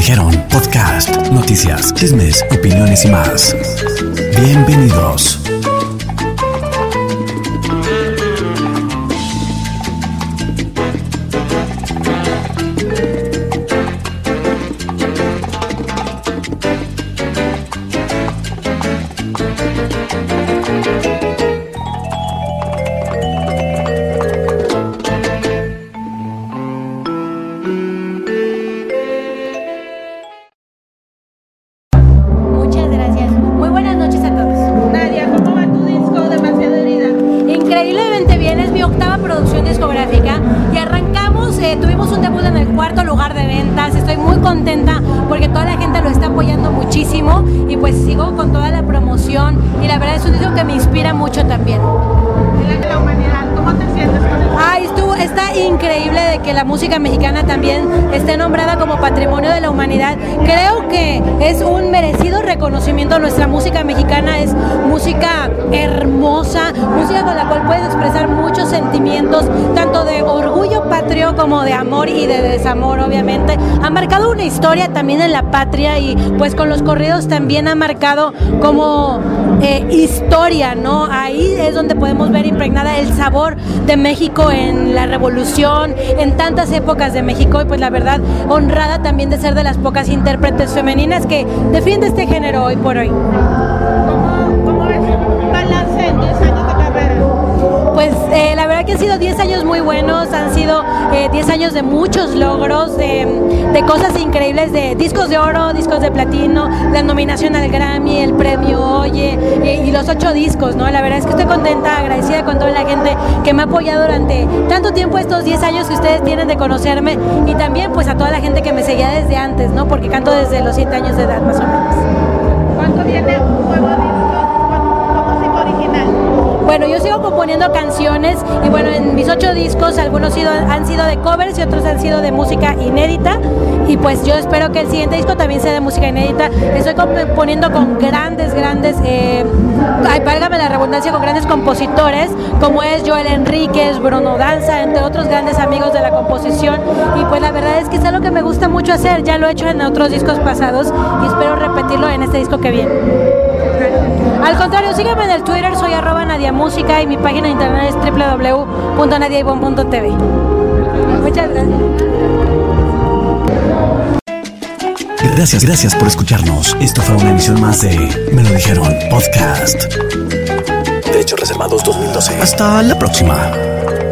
dijeron podcast, noticias, chismes, opiniones y más. Bienvenidos. Tuvimos un debut en el 4º lugar de ventas. Estoy muy contenta porque toda la gente lo está apoyando muchísimo y pues sigo con toda la promoción y la verdad es un disco que me inspira mucho también. De la humanidad, ¿cómo te sientes con eso? Está increíble de que la música mexicana también esté nombrada como Patrimonio de la Humanidad. Creo que es un merecido reconocimiento. Nuestra música mexicana es música hermosa, música con la cual puedes expresar muchos sentimientos, tanto de orgullo patrio como de amor y de desamor, obviamente. Ha marcado una historia también en la patria y pues con los corridos también ha marcado como historia, ¿no? Ahí es donde podemos ver impregnada el sabor de México en la revolución, en tantas épocas de México y pues la verdad honrada también de ser de las pocas intérpretes femeninas que defiende este género hoy por hoy. ¿Cómo ves un balance en 10 años de carrera? Pues la verdad que han sido 10 años muy buenos, han sido 10 años de muchos logros, de cosas increíbles, de discos de oro, discos de platino, la nominación al Grammy, el premio Oye y los 8 discos, ¿no? La verdad es que estoy contenta, agradecida con toda la gente que me ha apoyado durante tanto tiempo, estos 10 años que ustedes tienen de conocerme y también pues a toda la gente que me seguía desde antes, ¿no? Porque canto desde los 7 años de edad más o menos. ¿Cuándo viene un nuevo disco con música original? Bueno, yo sigo componiendo canciones y bueno, en mis 8 discos algunos han sido de covers y otros han sido de música inédita y pues yo espero que el siguiente disco también sea de música inédita. Estoy componiendo con grandes, válgame la redundancia, con grandes compositores como es Joel Enríquez, Bruno Danza, entre otros grandes amigos de la composición y pues la verdad es que es algo que me gusta mucho hacer, ya lo he hecho en otros discos pasados y espero repetirlo en este disco que viene. Al contrario, sígueme en el Twitter, soy @nadiamúsica y mi página de internet es www.nadiaibon.tv. Muchas gracias. Gracias por escucharnos. Esto fue una emisión más de Me lo dijeron podcast. Derechos reservados 2012. Hasta la próxima.